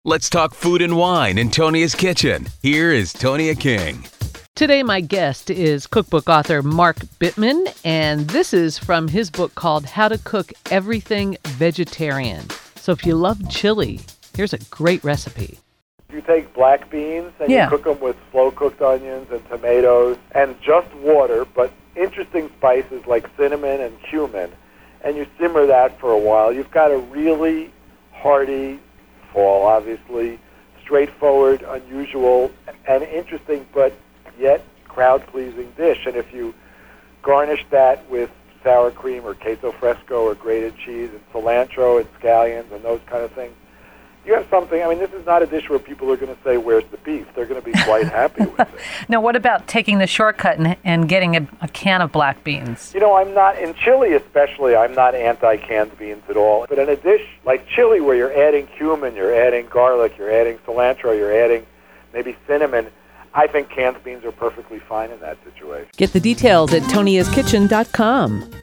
Let's talk food and wine in Tonia's Kitchen. Here is Tonia King. Today, my guest is cookbook author Mark Bittman, and this is from his book called How to Cook Everything Vegetarian. So if you love chili, here's a great recipe. You take black beans and you cook them with slow-cooked onions and tomatoes and just water, but interesting spices like cinnamon and cumin, and you simmer that for a while. You've got a really hearty, fall obviously, straightforward, unusual, and interesting, but yet crowd-pleasing dish. And if you garnish that with sour cream or queso fresco or grated cheese and cilantro and scallions and those kind of things, you have something. I mean, this is not a dish where people are going to say, where's the beef? They're going to be quite happy with it. Now, what about taking the shortcut and getting a can of black beans? You know, I'm not, in chili especially, I'm not anti-canned beans at all. But in a dish like chili where you're adding cumin, you're adding garlic, you're adding cilantro, you're adding maybe cinnamon, I think canned beans are perfectly fine in that situation. Get the details at toniaskitchen.com.